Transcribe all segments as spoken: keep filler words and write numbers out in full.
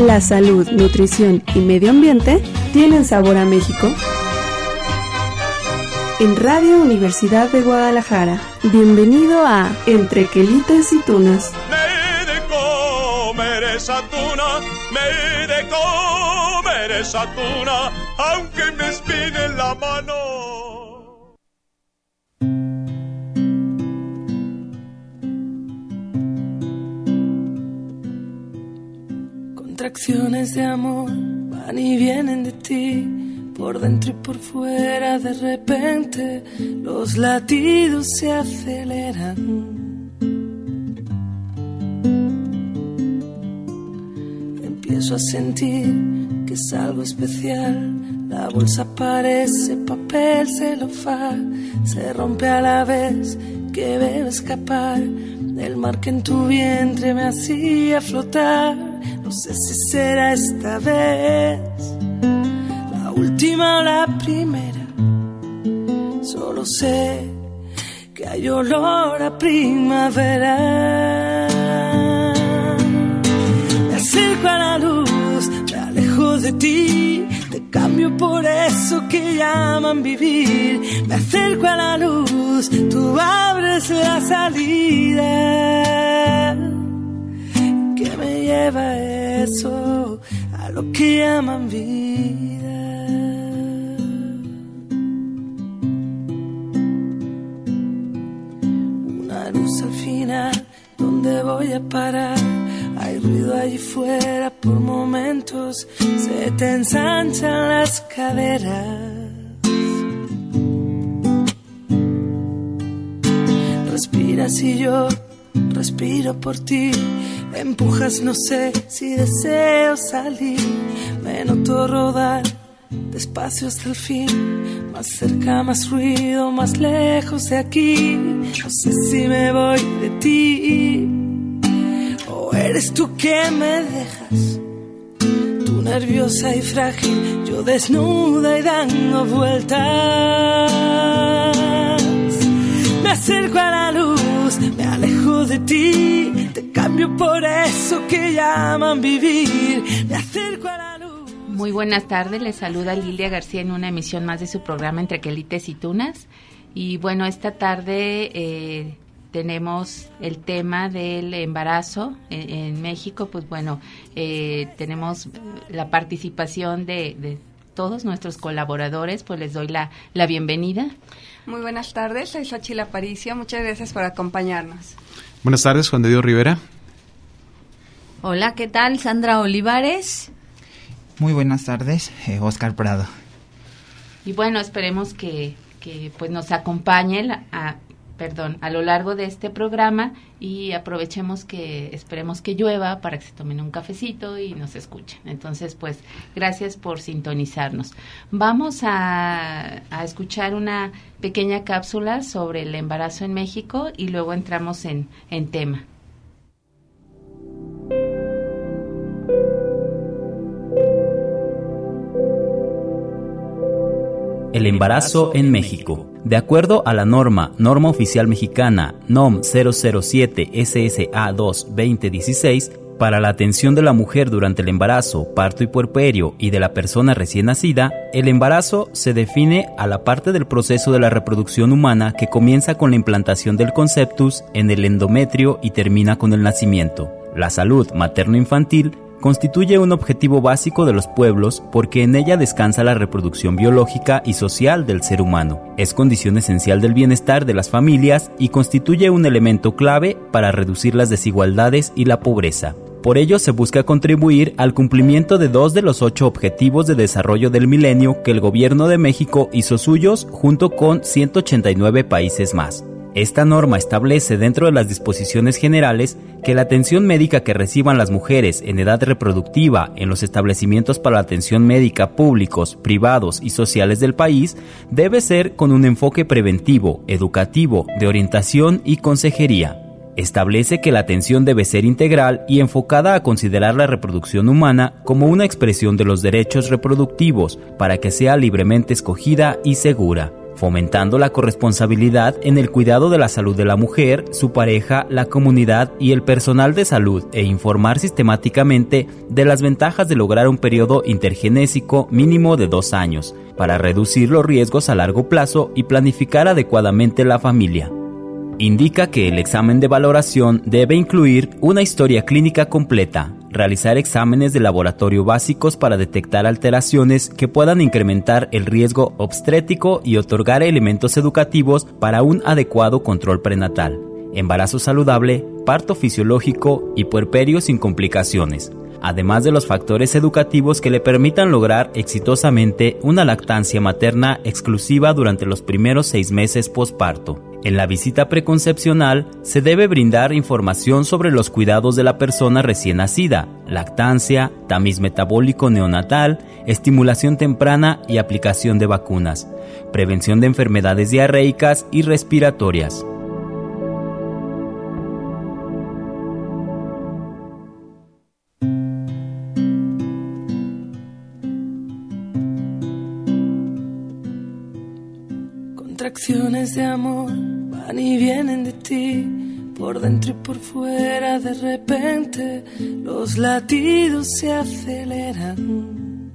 la salud, nutrición y medio ambiente tienen sabor a México. En Radio Universidad de Guadalajara, bienvenido a Entre Quelites y Tunas. Me de comer esa tuna, me de comer esa tuna, aunque me espine en la mano. Contracciones de amor van y vienen de ti, por dentro y por fuera. De repente los latidos se aceleran. Empiezo a sentir que es algo especial. La bolsa parece papel celofán, se rompe a la vez que veo escapar del mar que en tu vientre me hacía flotar. No sé si será esta vez la última o la primera. Solo sé que hay olor a primavera. Me acerco a la luz, me alejo de ti, te cambio por eso que llaman vivir. Me acerco a la luz, tú abres la salida. ¿Qué me lleva eso a lo que llaman vida? Una luz al final, ¿dónde voy a parar? Hay ruido allí fuera, por momentos se te ensanchan las caderas. Respiras y yo respiro por ti. Empujas, no sé si deseo salir. Me noto rodar despacio hasta el fin. Más cerca, más ruido, más lejos de aquí. No sé si me voy de ti o eres tú que me dejas. Tú nerviosa y frágil, yo desnuda y dando vueltas. Me acerco a la luz, me alejo de ti, te cambio por eso que llaman vivir. Me acerco a la luz. Muy buenas tardes, les saluda Lilia García en una emisión más de su programa Entre Quelites y Tunas. Y bueno, esta tarde eh, tenemos el tema del embarazo en, en México. Pues bueno, eh, tenemos la participación de, de todos nuestros colaboradores, pues les doy la, la bienvenida. Muy buenas tardes, soy Xochitl Aparicio, muchas gracias por acompañarnos. Buenas tardes, Juan de Dios Rivera. Hola, ¿qué tal? Sandra Olivares. Muy buenas tardes, eh, Oscar Prado. Y bueno, esperemos que, que pues nos acompañen a, perdón, a lo largo de este programa y aprovechemos que, esperemos que llueva para que se tomen un cafecito y nos escuchen. Entonces, pues, gracias por sintonizarnos. Vamos a, a escuchar una pequeña cápsula sobre el embarazo en México y luego entramos en, en tema. El embarazo en México. De acuerdo a la norma, norma oficial mexicana N O M cero cero siete S S A dos veinte dieciséis, para la atención de la mujer durante el embarazo, parto y puerperio y de la persona recién nacida, el embarazo se define a la parte del proceso de la reproducción humana que comienza con la implantación del conceptus en el endometrio y termina con el nacimiento. La salud materno-infantil constituye un objetivo básico de los pueblos porque en ella descansa la reproducción biológica y social del ser humano. Es condición esencial del bienestar de las familias y constituye un elemento clave para reducir las desigualdades y la pobreza. Por ello se busca contribuir al cumplimiento de dos de los ocho objetivos de desarrollo del milenio que el Gobierno de México hizo suyos junto con ciento ochenta y nueve países más. Esta norma establece dentro de las disposiciones generales que la atención médica que reciban las mujeres en edad reproductiva en los establecimientos para la atención médica públicos, privados y sociales del país debe ser con un enfoque preventivo, educativo, de orientación y consejería. Establece que la atención debe ser integral y enfocada a considerar la reproducción humana como una expresión de los derechos reproductivos para que sea libremente escogida y segura. fomentando la corresponsabilidad en el cuidado de la salud de la mujer, su pareja, la comunidad y el personal de salud, e informar sistemáticamente de las ventajas de lograr un periodo intergenésico mínimo de dos años, para reducir los riesgos a largo plazo y planificar adecuadamente la familia. Indica que el examen de valoración debe incluir una historia clínica completa, realizar exámenes de laboratorio básicos para detectar alteraciones que puedan incrementar el riesgo obstétrico y otorgar elementos educativos para un adecuado control prenatal, embarazo saludable, parto fisiológico y puerperio sin complicaciones, además de los factores educativos que le permitan lograr exitosamente una lactancia materna exclusiva durante los primeros seis meses posparto. En la visita preconcepcional se debe brindar información sobre los cuidados de la persona recién nacida, lactancia, tamiz metabólico neonatal, estimulación temprana y aplicación de vacunas, prevención de enfermedades diarreicas y respiratorias. Contracciones de amor van y vienen de ti, por dentro y por fuera. De repente los latidos se aceleran.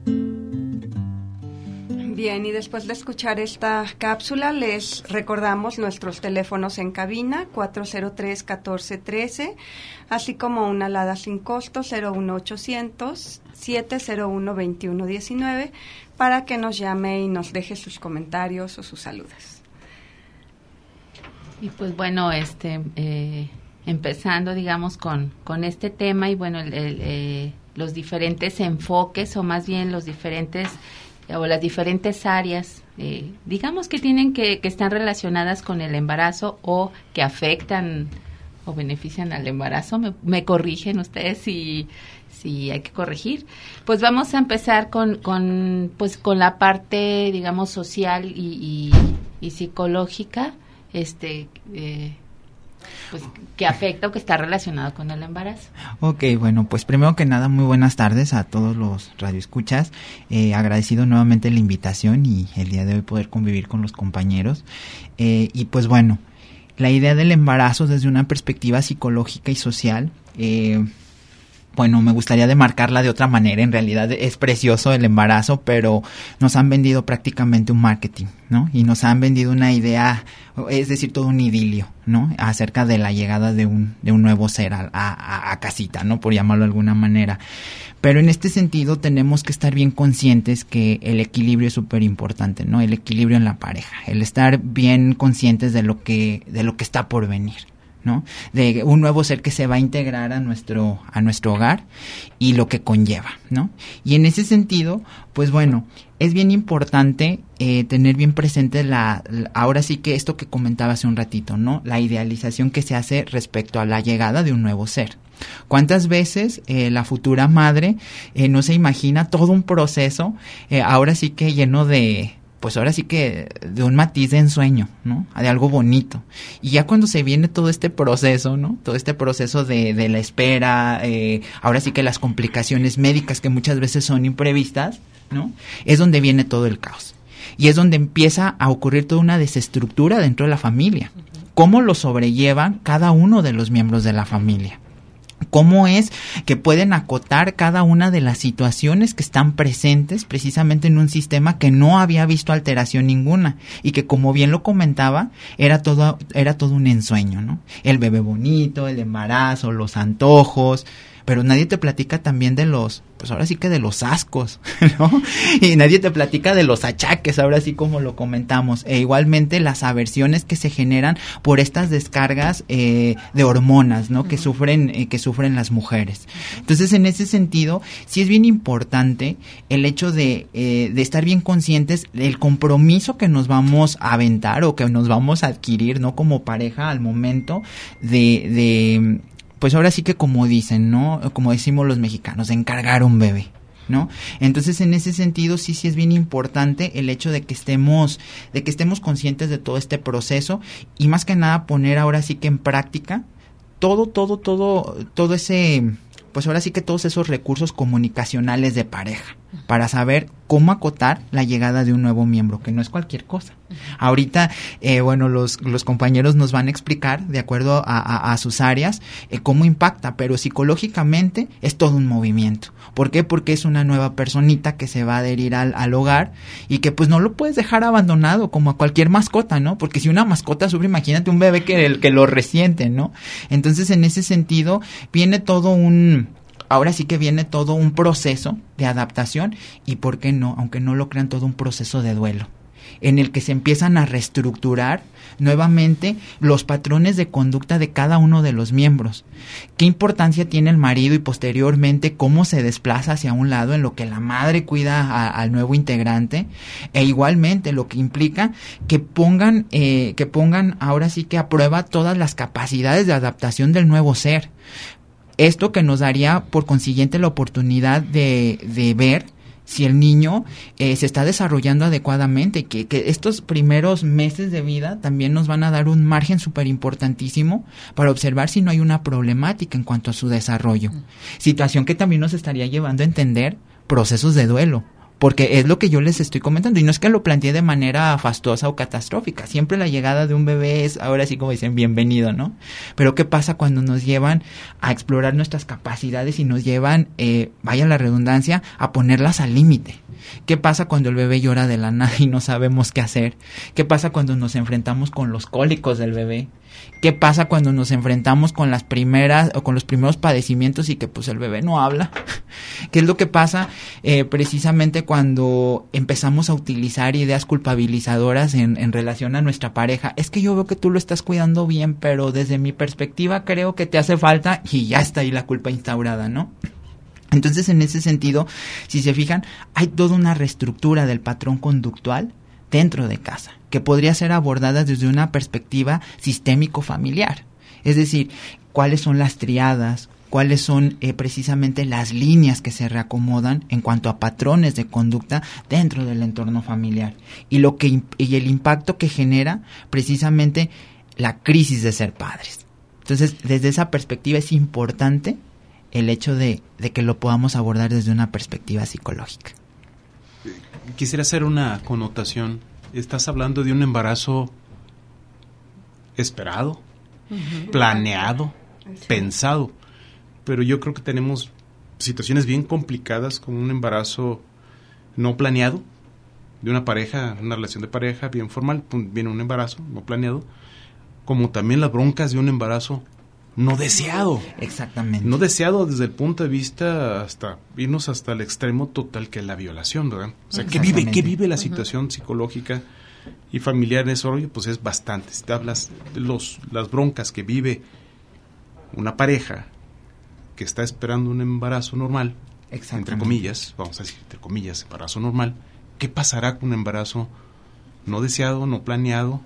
Bien, y después de escuchar esta cápsula, les recordamos nuestros teléfonos en cabina, cuatro cero tres, uno cuatro uno tres, así como una alada sin costo, cero uno ochocientos, siete cero uno, dos uno uno nueve, para que nos llame y nos deje sus comentarios o sus saludos. Y pues bueno, este eh, empezando, digamos, con, con este tema y bueno, el, el, eh, los diferentes enfoques o más bien los diferentes o las diferentes áreas, eh, digamos que tienen que, que están relacionadas con el embarazo o que afectan o benefician al embarazo. Me, me corrigen ustedes si, si hay que corregir. Pues vamos a empezar con, con pues con la parte, digamos, social y, y, y psicológica, este eh, pues que afecta o que está relacionado con el embarazo. Ok, bueno, pues primero que nada, muy buenas tardes a todos los radioescuchas. Eh, agradecido nuevamente la invitación y el día de hoy poder convivir con los compañeros. Eh, y pues bueno, la idea del embarazo desde una perspectiva psicológica y social, eh, bueno, me gustaría demarcarla de otra manera. En realidad es precioso el embarazo, pero nos han vendido prácticamente un marketing, ¿no? Y nos han vendido una idea, es decir, todo un idilio, ¿no? Acerca de la llegada de un de un nuevo ser a, a, a casita, ¿no? Por llamarlo de alguna manera. Pero en este sentido tenemos que estar bien conscientes que el equilibrio es súper importante, ¿no? El equilibrio en la pareja, el estar bien conscientes de lo que de lo que está por venir, ¿no? De un nuevo ser que se va a integrar a nuestro a nuestro hogar y lo que conlleva, ¿no? Y en ese sentido, pues bueno, es bien importante eh, tener bien presente la, la ahora sí que esto que comentaba hace un ratito, ¿no? La idealización que se hace respecto a la llegada de un nuevo ser. ¿Cuántas veces eh, la futura madre eh, no se imagina todo un proceso eh, ahora sí que lleno de pues ahora sí que de un matiz de ensueño, ¿no? De algo bonito. Y ya cuando se viene todo este proceso, ¿no? Todo este proceso de, de la espera, eh, ahora sí que las complicaciones médicas que muchas veces son imprevistas, ¿no? Es donde viene todo el caos. Y es donde empieza a ocurrir toda una desestructura dentro de la familia. ¿Cómo lo sobrellevan cada uno de los miembros de la familia? ¿Cómo es que pueden acotar cada una de las situaciones que están presentes precisamente en un sistema que no había visto alteración ninguna y que, como bien lo comentaba, era todo, era todo un ensueño, ¿no? El bebé bonito, el embarazo, los antojos, pero nadie te platica también de los, pues ahora sí que de los ascos, ¿no? Y nadie te platica de los achaques, ahora sí como lo comentamos, e igualmente las aversiones que se generan por estas descargas eh, de hormonas, ¿no? Que sufren, eh, que sufren las mujeres. Entonces, en ese sentido, sí es bien importante el hecho de, eh, de estar bien conscientes del compromiso que nos vamos a aventar o que nos vamos a adquirir, ¿no? Como pareja al momento de, de pues ahora sí que como dicen, ¿no? Como decimos los mexicanos, encargar un bebé, ¿no? Entonces, en ese sentido, sí, sí es bien importante el hecho de que estemos, de que estemos conscientes de todo este proceso y más que nada poner ahora sí que en práctica todo, todo, todo, todo ese, pues ahora sí que todos esos recursos comunicacionales de pareja, para saber cómo acotar la llegada de un nuevo miembro, que no es cualquier cosa. Ahorita, eh, bueno, los, los compañeros nos van a explicar, de acuerdo a, a, a sus áreas, eh, cómo impacta, pero psicológicamente es todo un movimiento. ¿Por qué? Porque es una nueva personita que se va a adherir al, al hogar y que pues no lo puedes dejar abandonado como a cualquier mascota, ¿no? Porque si una mascota sufre, imagínate un bebé que, el, que lo resiente, ¿no? Entonces, en ese sentido, viene todo un... Ahora sí que viene todo un proceso de adaptación y, ¿por qué no? Aunque no lo crean, todo un proceso de duelo, en el que se empiezan a reestructurar nuevamente los patrones de conducta de cada uno de los miembros. ¿Qué importancia tiene el marido y posteriormente cómo se desplaza hacia un lado en lo que la madre cuida a, al nuevo integrante? E igualmente lo que implica que pongan, eh, que pongan ahora sí que a prueba todas las capacidades de adaptación del nuevo ser. Esto que nos daría, por consiguiente, la oportunidad de, de ver si el niño eh, se está desarrollando adecuadamente, que, que estos primeros meses de vida también nos van a dar un margen súper importantísimo para observar si no hay una problemática en cuanto a su desarrollo. Situación que también nos estaría llevando a entender procesos de duelo, porque es lo que yo les estoy comentando, y no es que lo planteé de manera fastuosa o catastrófica, siempre la llegada de un bebé es, ahora sí como dicen, bienvenido, ¿no? Pero ¿qué pasa cuando nos llevan a explorar nuestras capacidades y nos llevan, eh, vaya la redundancia, a ponerlas al límite? ¿Qué pasa cuando el bebé llora de la nada y no sabemos qué hacer? ¿Qué pasa cuando nos enfrentamos con los cólicos del bebé? ¿Qué pasa cuando nos enfrentamos con las primeras o con los primeros padecimientos y que pues el bebé no habla? ¿Qué es lo que pasa eh, precisamente cuando empezamos a utilizar ideas culpabilizadoras en, en relación a nuestra pareja? Es que yo veo que tú lo estás cuidando bien, pero desde mi perspectiva creo que te hace falta, y ya está ahí la culpa instaurada, ¿no? Entonces, en ese sentido, si se fijan, hay toda una reestructura del patrón conductual dentro de casa, que podría ser abordada desde una perspectiva sistémico-familiar. Es decir, cuáles son las triadas, cuáles son eh, precisamente las líneas que se reacomodan en cuanto a patrones de conducta dentro del entorno familiar. Y, lo que, y el impacto que genera precisamente la crisis de ser padres. Entonces, desde esa perspectiva es importante el hecho de, de que lo podamos abordar desde una perspectiva psicológica. Quisiera hacer una connotación. Estás hablando de un embarazo esperado, uh-huh. planeado, sí. pensado, pero yo creo que tenemos situaciones bien complicadas con un embarazo no planeado, de una pareja, una relación de pareja bien formal, viene un embarazo no planeado, como también las broncas de un embarazo no deseado. Exactamente. No deseado desde el punto de vista hasta irnos hasta el extremo total que es la violación, ¿verdad? O sea, ¿qué vive, qué vive la situación uh-huh. psicológica y familiar en ese rollo? Pues es bastante. Si te hablas de los, las broncas que vive una pareja que está esperando un embarazo normal, entre comillas, vamos a decir, entre comillas, embarazo normal, ¿qué pasará con un embarazo no deseado, no planeado?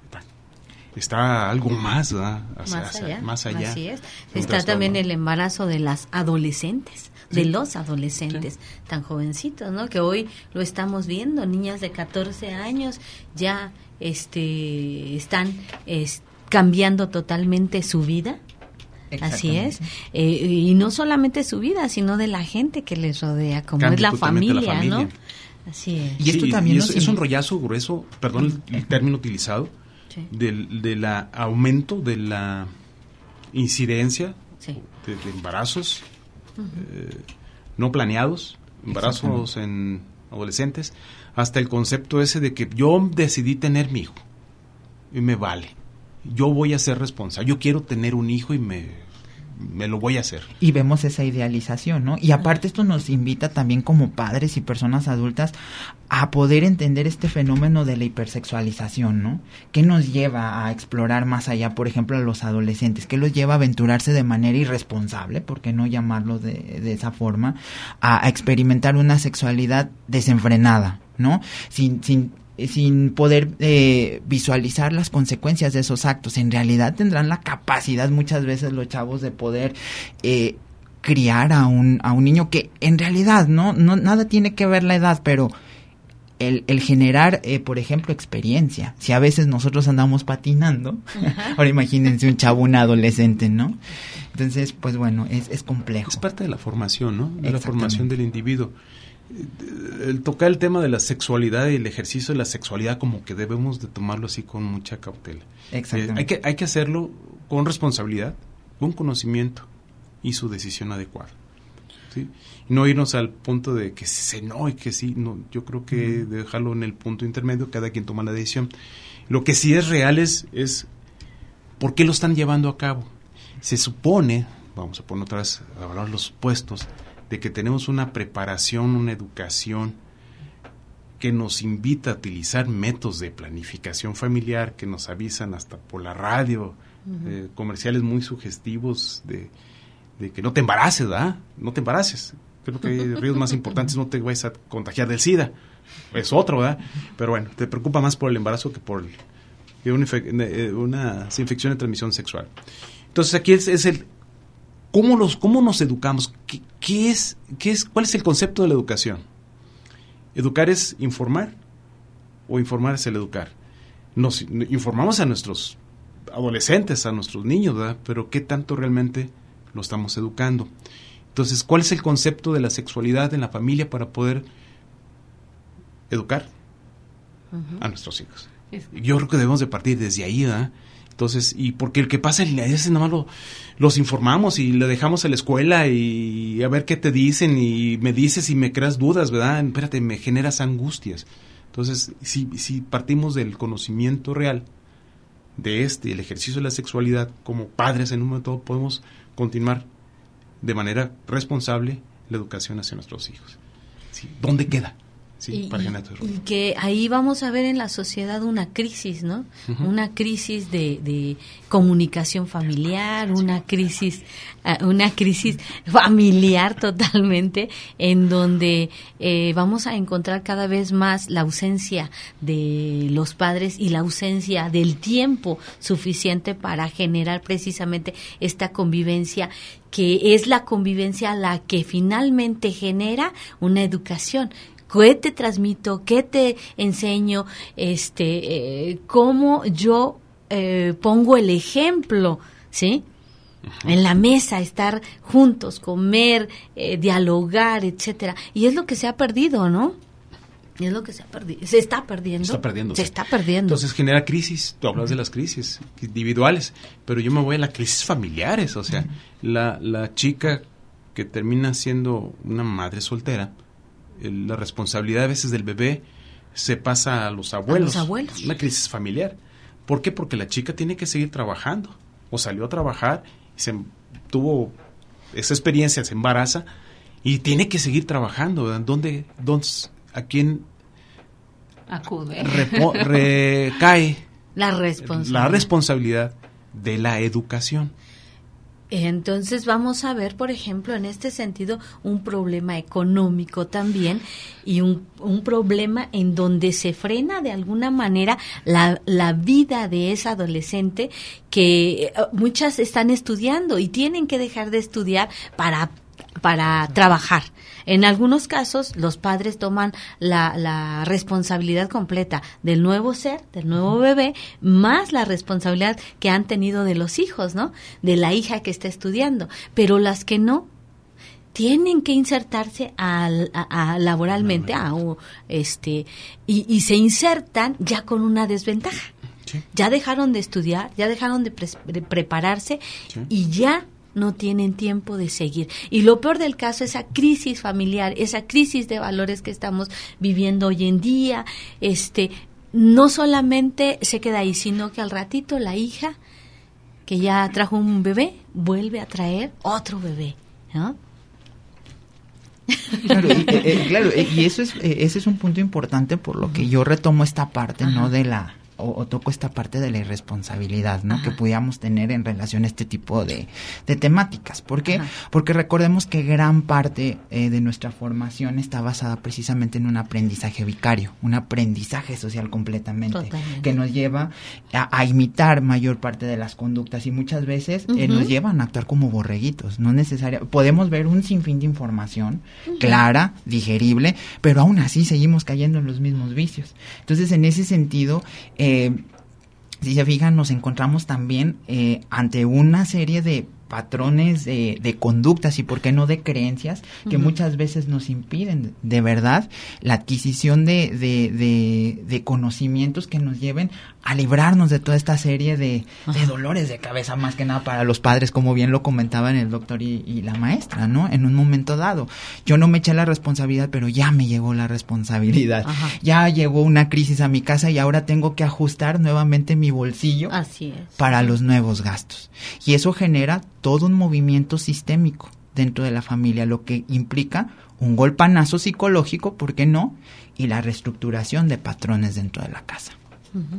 Está algo más, ¿verdad? Hacia, más, allá, más allá. Así es. Está también el embarazo de las adolescentes, sí. de los adolescentes, sí. tan jovencitos, ¿no? Que hoy lo estamos viendo, niñas de catorce años ya este están es, cambiando totalmente su vida. Así es. Eh, y no solamente su vida, sino de la gente que les rodea, como Cambia es la familia, la familia, ¿no? Así es. Y esto sí, también y es, es un rollazo grueso, perdón el, el término utilizado, sí. del de la aumento de la incidencia sí. de, de embarazos uh-huh. eh, no planeados, embarazos en adolescentes, hasta el concepto ese de que yo decidí tener mi hijo y me vale, yo voy a ser responsable, yo quiero tener un hijo y me me lo voy a hacer. Y vemos esa idealización, ¿no? Y aparte esto nos invita también como padres y personas adultas a poder entender este fenómeno de la hipersexualización, ¿no? ¿Qué nos lleva a explorar más allá, por ejemplo, a los adolescentes? ¿Qué los lleva a aventurarse de manera irresponsable, por qué no llamarlo de, de esa forma, a, a experimentar una sexualidad desenfrenada, ¿no? Sin, sin sin poder eh, visualizar las consecuencias de esos actos. En realidad tendrán la capacidad muchas veces los chavos de poder eh, criar a un a un niño que en realidad no no nada tiene que ver la edad, pero el, el generar, eh, por ejemplo, experiencia. Si a veces nosotros andamos patinando, ajá. ahora imagínense un chavo, un adolescente, ¿no? Entonces, pues bueno, es, es complejo. Es parte de la formación, ¿no? De la formación del individuo. el tocar el tema de la sexualidad y el ejercicio de la sexualidad como que debemos de tomarlo así con mucha cautela. Exactamente. Eh, hay que hay que hacerlo con responsabilidad, con conocimiento y su decisión adecuada. ¿Sí? No irnos al punto de que se no y que sí, no, yo creo que uh-huh. dejarlo en el punto intermedio, cada quien toma la decisión. Lo que sí es real es, es ¿por qué lo están llevando a cabo? Se supone, vamos a poner otra vez a hablar los supuestos, de que tenemos una preparación, una educación que nos invita a utilizar métodos de planificación familiar que nos avisan hasta por la radio, uh-huh. eh, comerciales muy sugestivos de, de que no te embaraces, ¿verdad? No te embaraces. Creo que hay riesgos más importantes, no te vayas a contagiar del SIDA. Es otro, ¿verdad? Pero bueno, te preocupa más por el embarazo que por el, una, infe- una infección de transmisión sexual. Entonces aquí es, es el ¿Cómo, los, ¿Cómo nos educamos? ¿Qué, qué es, qué es, ¿Cuál es el concepto de la educación? ¿Educar es informar o informar es el educar? Nos informamos a nuestros adolescentes, a nuestros niños, ¿verdad? Pero ¿qué tanto realmente lo estamos educando? Entonces, ¿cuál es el concepto de la sexualidad en la familia para poder educar uh-huh. a nuestros hijos? Yo creo que debemos de partir desde ahí, ¿verdad? Entonces, y porque el que pasa a veces nada más lo, los informamos y le dejamos a la escuela y a ver qué te dicen y me dices y me creas dudas, ¿verdad? Espérate, me generas angustias. Entonces, si, si partimos del conocimiento real de este, el ejercicio de la sexualidad, como padres en un momento podemos continuar de manera responsable la educación hacia nuestros hijos. ¿Sí? ¿Dónde queda? Sí, y, y que ahí vamos a ver en la sociedad una crisis, ¿no? Uh-huh. Una crisis de, de comunicación familiar, una crisis, uh, una crisis familiar totalmente, en donde eh, vamos a encontrar cada vez más la ausencia de los padres y la ausencia del tiempo suficiente para generar precisamente esta convivencia, que es la convivencia la que finalmente genera una educación. ¿Qué te transmito? ¿Qué te enseño? Este, eh, ¿Cómo yo eh, pongo el ejemplo? ¿Sí? Uh-huh. En la mesa, estar juntos, comer, eh, dialogar, etcétera. Y es lo que se ha perdido, ¿no? Y es lo que se ha perdido. Se está perdiendo. Se está perdiendo. Se sí. está perdiendo. Entonces genera crisis. Tú hablas de las crisis individuales, pero yo me voy a las crisis familiares. O sea, uh-huh. la, la chica que termina siendo una madre soltera, la responsabilidad a veces del bebé se pasa a los abuelos. A los abuelos. Una crisis familiar. ¿Por qué? Porque la chica tiene que seguir trabajando. O salió a trabajar, se tuvo esa experiencia, se embaraza y tiene que seguir trabajando. ¿Dónde, dónde a quién acude? Repo, recae la responsabilidad. la responsabilidad de la educación. Entonces vamos a ver, por ejemplo, en este sentido, un problema económico también y un, un problema en donde se frena de alguna manera la, la vida de esa adolescente que muchas están estudiando y tienen que dejar de estudiar para, para trabajar. En algunos casos, los padres toman la, la responsabilidad completa del nuevo ser, del nuevo bebé, más la responsabilidad que han tenido de los hijos, ¿no? De la hija que está estudiando. Pero las que no, tienen que insertarse a, a, a laboralmente, a, este, y, y se insertan ya con una desventaja. Sí. Ya dejaron de estudiar, ya dejaron de, pre- de prepararse sí. y ya no tienen tiempo de seguir. Y lo peor del caso, esa crisis familiar, esa crisis de valores que estamos viviendo hoy en día, este, no solamente se queda ahí, sino que al ratito la hija, que ya trajo un bebé, vuelve a traer otro bebé, ¿no? Claro, y, eh, claro, y eso es, eh, ese es un punto importante, por lo que yo retomo esta parte, Ajá. ¿no? De la O, o toco esta parte de la irresponsabilidad, ¿no? Ajá. Que pudiéramos tener en relación a este tipo de, de temáticas. ¿Por qué? Ajá. Porque recordemos que gran parte eh, de nuestra formación está basada precisamente en un aprendizaje vicario, un aprendizaje social completamente, Totalmente. Que nos lleva a, a imitar mayor parte de las conductas y muchas veces uh-huh. eh, nos llevan a actuar como borreguitos. No necesariamente, podemos ver un sinfín de información uh-huh. clara, digerible, pero aún así seguimos cayendo en los mismos vicios. Entonces, en ese sentido, Eh, si se fijan, nos encontramos también eh, ante una serie de patrones de, de conductas y por qué no de creencias que uh-huh. muchas veces nos impiden de verdad la adquisición de, de, de, de conocimientos que nos lleven a librarnos de toda esta serie de, de dolores de cabeza, más que nada para los padres, como bien lo comentaban el doctor y, y la maestra, ¿no? En un momento dado, yo no me eché la responsabilidad, pero ya me llegó la responsabilidad. Ajá. Ya llegó una crisis a mi casa y ahora tengo que ajustar nuevamente mi bolsillo. Así es. Para los nuevos gastos. Y eso genera todo un movimiento sistémico dentro de la familia, lo que implica un golpanazo psicológico, ¿por qué no? Y la reestructuración de patrones dentro de la casa. Uh-huh.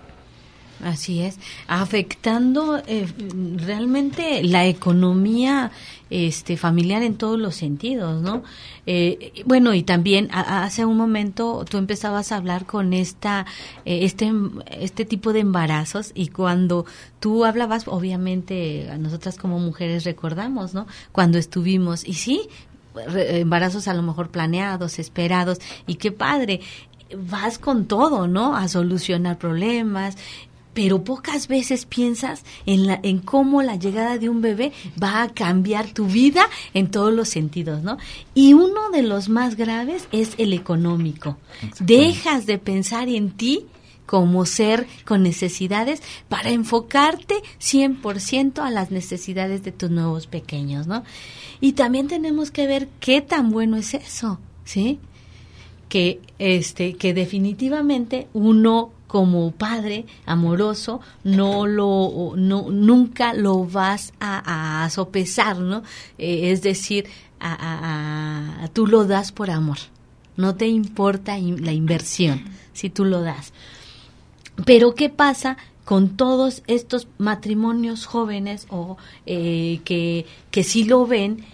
Así es, afectando eh, realmente la economía este familiar en todos los sentidos, ¿no? Eh, bueno, y también a, hace un momento tú empezabas a hablar con esta eh, este este tipo de embarazos, y cuando tú hablabas, obviamente a nosotras como mujeres recordamos, ¿no? Cuando estuvimos, y sí, embarazos a lo mejor planeados, esperados, y qué padre, vas con todo, ¿no? A solucionar problemas, pero pocas veces piensas en la, en cómo la llegada de un bebé va a cambiar tu vida en todos los sentidos, ¿no? Y uno de los más graves es el económico. Dejas de pensar en ti como ser con necesidades para enfocarte cien por ciento a las necesidades de tus nuevos pequeños, ¿no? Y también tenemos que ver qué tan bueno es eso, ¿sí? Que este que definitivamente uno como padre amoroso no lo no nunca lo vas a, a sopesar, ¿no? Eh, es decir, a, a, a, tú lo das por amor, no te importa in, la inversión si tú lo das. Pero ¿qué pasa con todos estos matrimonios jóvenes o eh, que que sí lo ven?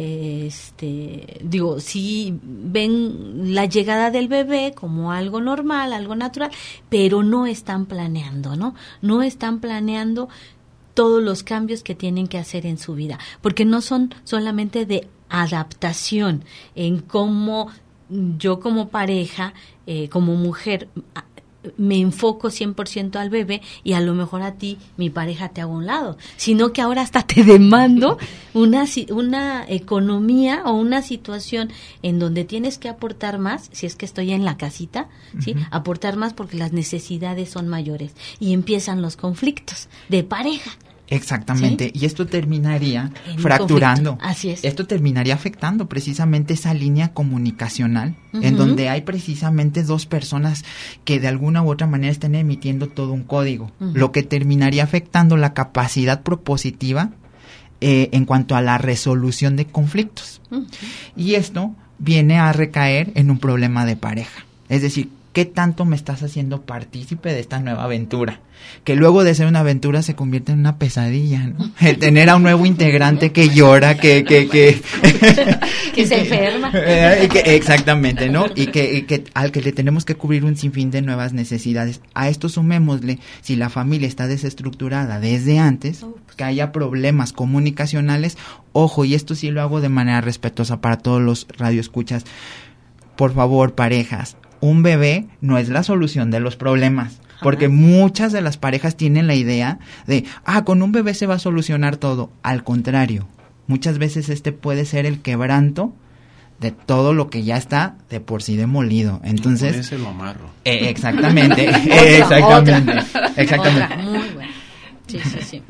Este, digo, sí ven la llegada del bebé como algo normal, algo natural, pero no están planeando, ¿no? No están planeando todos los cambios que tienen que hacer en su vida, porque no son solamente de adaptación en cómo yo como pareja, eh, como mujer, me enfoco cien por ciento al bebé y a lo mejor a ti, mi pareja, te hago a un lado, sino que ahora hasta te demando una, una economía o una situación en donde tienes que aportar más, si es que estoy en la casita, ¿sí? Uh-huh. Aportar más porque las necesidades son mayores y empiezan los conflictos de pareja. Exactamente, ¿sí? Y esto terminaría en fracturando. Así es. Esto terminaría afectando precisamente esa línea comunicacional, uh-huh. en donde hay precisamente dos personas que de alguna u otra manera están emitiendo todo un código, uh-huh. lo que terminaría afectando la capacidad propositiva eh, en cuanto a la resolución de conflictos. Uh-huh. Y esto viene a recaer en un problema de pareja, es decir, ¿qué tanto me estás haciendo partícipe de esta nueva aventura? Que luego de ser una aventura se convierte en una pesadilla, ¿no? El tener a un nuevo integrante que llora, que... Que, que, que se enferma. Eh, que, exactamente, ¿no? Y que, y que al que le tenemos que cubrir un sinfín de nuevas necesidades. A esto sumémosle, si la familia está desestructurada desde antes, que haya problemas comunicacionales, ojo, y esto sí lo hago de manera respetuosa para todos los radioescuchas, por favor, parejas, un bebé no es la solución de los problemas, porque Ajá. muchas de las parejas tienen la idea de, ah, con un bebé se va a solucionar todo. Al contrario, muchas veces este puede ser el quebranto de todo lo que ya está de por sí demolido. Entonces, con ese lo amarro. Eh, exactamente, eh, exactamente, otra, exactamente. Otra, muy bueno. Sí, sí, sí.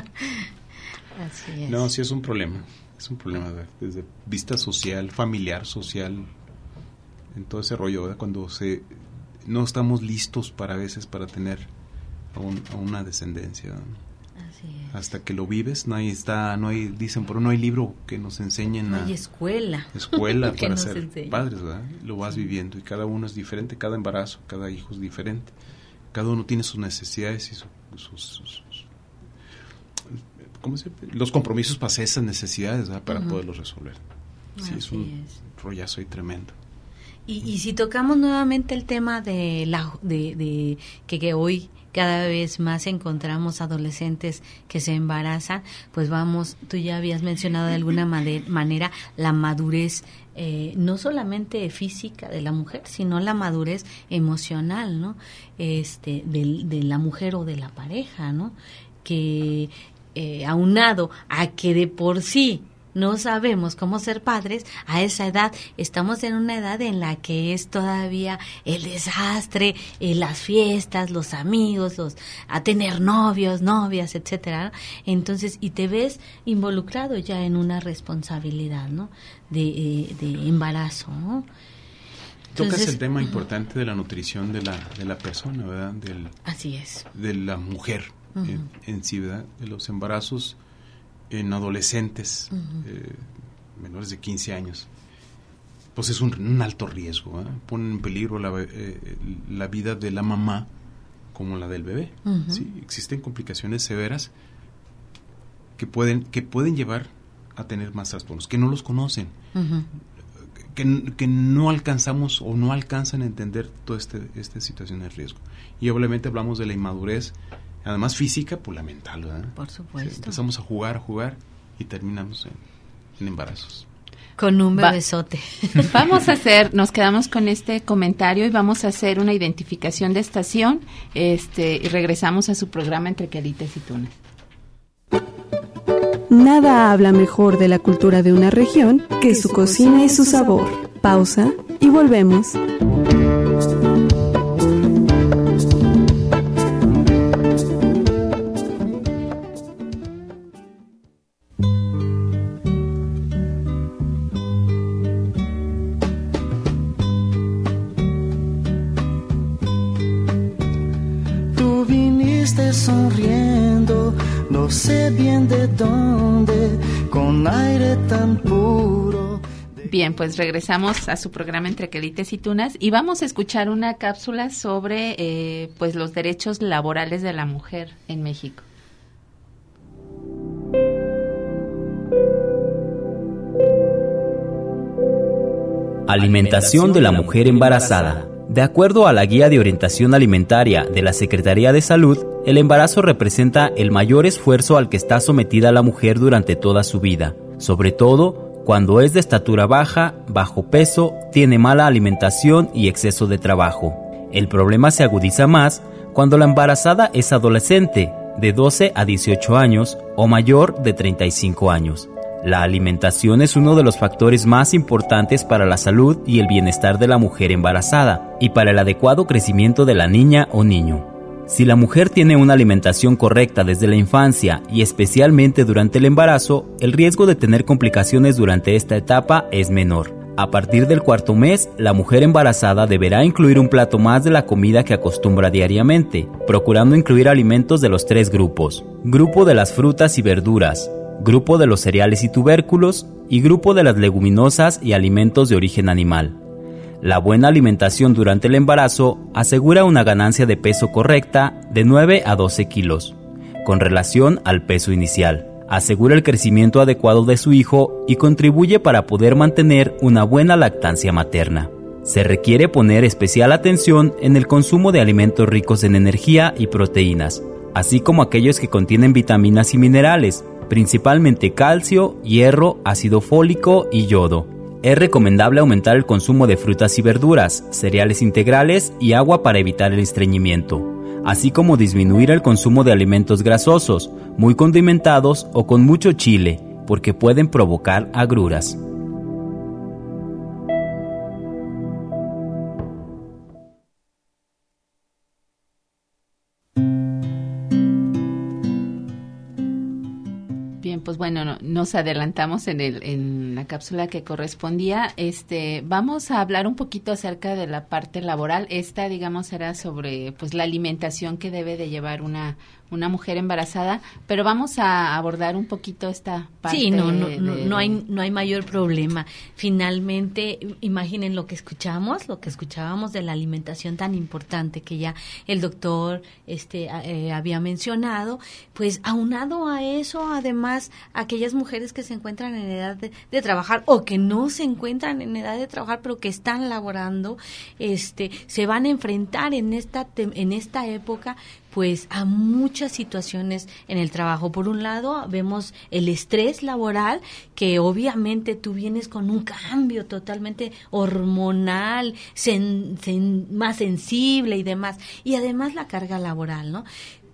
Así es. No, sí es un problema, es un problema desde vista social, familiar, social, en todo ese rollo, ¿verdad? Cuando se no estamos listos para a veces para tener a, un, a una descendencia, ¿no? Así es. Hasta que lo vives, no hay está, no hay, dicen, pero no hay libro que nos enseñen no a hay escuela, escuela para ser enseñe. Padres, ¿verdad? Lo vas viviendo y cada uno es diferente, cada embarazo, cada hijo es diferente, cada uno tiene sus necesidades y su, sus, sus, sus ¿cómo se llama? Los compromisos para hacer esas necesidades, ¿verdad? Para uh-huh. poderlos resolver. Sí, Así es un es. rollazo ahí tremendo. Y, y si tocamos nuevamente el tema de la de, de que, que hoy cada vez más encontramos adolescentes que se embarazan, pues vamos, tú ya habías mencionado de alguna made, manera la madurez, eh, no solamente física de la mujer, sino la madurez emocional, ¿no? Este, de, de la mujer o de la pareja, ¿no? Que eh, aunado a que de por sí no sabemos cómo ser padres, a esa edad estamos en una edad en la que es todavía el desastre, eh, las fiestas, los amigos, los a tener novios, novias, etcétera, ¿no? Entonces, y te ves involucrado ya en una responsabilidad, ¿no? De, eh, de embarazo, ¿no? Tocas Entonces, el tema importante de la nutrición de la de la persona, ¿verdad? Del, así es. De la mujer uh-huh. en, en sí, ¿verdad? De los embarazos en adolescentes uh-huh. eh, menores de quince años, pues es un, un alto riesgo, ¿eh? Ponen en peligro la, eh, la vida de la mamá como la del bebé. Uh-huh. ¿Sí? Existen complicaciones severas que pueden que pueden llevar a tener más trastornos, que no los conocen, uh-huh. que, que no alcanzamos o no alcanzan a entender toda este, esta situación de riesgo. Y obviamente hablamos de la inmadurez, además física, pues la mental, ¿verdad? Por supuesto. Sí, empezamos a jugar, a jugar y terminamos en, en embarazos. Con un bebesote. Va, vamos a hacer, nos quedamos con este comentario y vamos a hacer una identificación de estación, este, y regresamos a su programa Entre Quelites y Tunas. Nada habla mejor de la cultura de una región que su cocina y su sabor. Pausa y volvemos. Sonriendo, no sé bien de dónde, con aire tan puro. Bien, pues regresamos a su programa Entre Quelites y Tunas y vamos a escuchar una cápsula sobre eh, pues los derechos laborales de la mujer en México. Alimentación de la mujer embarazada. De acuerdo a la Guía de Orientación Alimentaria de la Secretaría de Salud, el embarazo representa el mayor esfuerzo al que está sometida la mujer durante toda su vida, sobre todo cuando es de estatura baja, bajo peso, tiene mala alimentación y exceso de trabajo. El problema se agudiza más cuando la embarazada es adolescente, de doce a dieciocho años, o mayor de treinta y cinco años. La alimentación es uno de los factores más importantes para la salud y el bienestar de la mujer embarazada y para el adecuado crecimiento de la niña o niño. Si la mujer tiene una alimentación correcta desde la infancia y especialmente durante el embarazo, el riesgo de tener complicaciones durante esta etapa es menor. A partir del cuarto mes, la mujer embarazada deberá incluir un plato más de la comida que acostumbra diariamente, procurando incluir alimentos de los tres grupos: grupo de las frutas y verduras, grupo de los cereales y tubérculos y grupo de las leguminosas y alimentos de origen animal. La buena alimentación durante el embarazo asegura una ganancia de peso correcta de nueve a doce kilos, con relación al peso inicial. Asegura el crecimiento adecuado de su hijo y contribuye para poder mantener una buena lactancia materna. Se requiere poner especial atención en el consumo de alimentos ricos en energía y proteínas, así como aquellos que contienen vitaminas y minerales, principalmente calcio, hierro, ácido fólico y yodo. Es recomendable aumentar el consumo de frutas y verduras, cereales integrales y agua para evitar el estreñimiento, así como disminuir el consumo de alimentos grasosos, muy condimentados o con mucho chile, porque pueden provocar agruras. Bien, pues bueno, no, nos adelantamos en el en la cápsula que correspondía. Este, vamos a hablar un poquito acerca de la parte laboral. Esta, digamos, era sobre pues la alimentación que debe de llevar una una mujer embarazada, pero vamos a abordar un poquito esta parte. Sí, no, no, de, no, de, no hay no hay mayor problema. Finalmente, imaginen lo que escuchamos, lo que escuchábamos de la alimentación tan importante que ya el doctor este eh, había mencionado, pues aunado a eso, además, aquellas mujeres que se encuentran en edad de, de trabajar o que no se encuentran en edad de trabajar, pero que están laborando, este, se van a enfrentar en esta en esta época pues a muchas situaciones en el trabajo. Por un lado, vemos el estrés laboral, que obviamente tú vienes con un cambio totalmente hormonal, sen, sen, más sensible y demás. Y además la carga laboral, ¿no?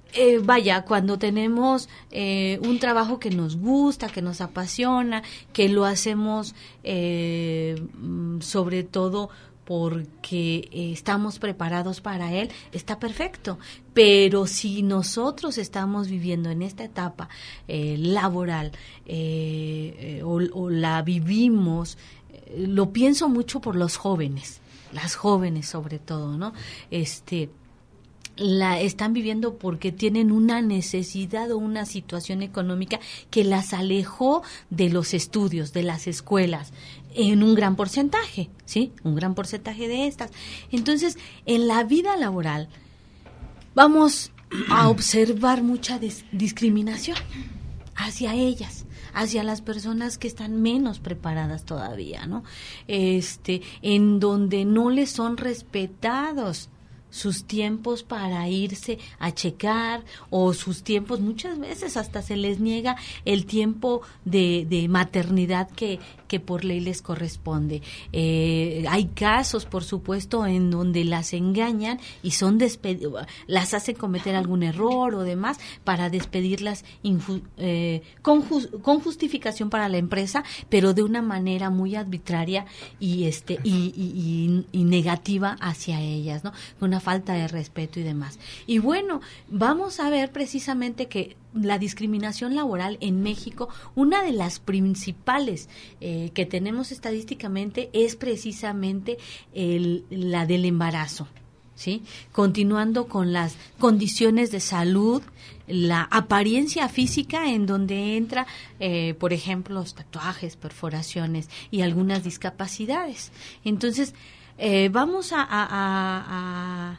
Eh, vaya, cuando tenemos eh, un trabajo que nos gusta, que nos apasiona, que lo hacemos eh, sobre todo porque eh, estamos preparados para él, está perfecto. Pero si nosotros estamos viviendo en esta etapa eh, laboral eh, eh, o, o la vivimos, eh, lo pienso mucho por los jóvenes, las jóvenes sobre todo, ¿no? Este... la están viviendo porque tienen una necesidad o una situación económica que las alejó de los estudios, de las escuelas, en un gran porcentaje, ¿sí? Un gran porcentaje de estas. Entonces, en la vida laboral vamos a observar mucha dis- discriminación hacia ellas, hacia las personas que están menos preparadas todavía, ¿no? Este, en donde no les son respetados sus tiempos para irse a checar, o sus tiempos, muchas veces hasta se les niega el tiempo de, de maternidad que, que por ley les corresponde. Eh, hay casos, por supuesto, en donde las engañan y son despedidas, las hacen cometer algún error o demás para despedirlas infu- eh, con, ju- con justificación para la empresa, pero de una manera muy arbitraria y este y, y, y, y negativa hacia ellas, ¿no? Una falta de respeto y demás. Y bueno, vamos a ver precisamente que la discriminación laboral en México, una de las principales eh, que tenemos estadísticamente es precisamente el, la del embarazo, ¿sí? Continuando con las condiciones de salud, la apariencia física, en donde entra, eh, por ejemplo, los tatuajes, perforaciones y algunas discapacidades. Entonces, eh, vamos a, a, a,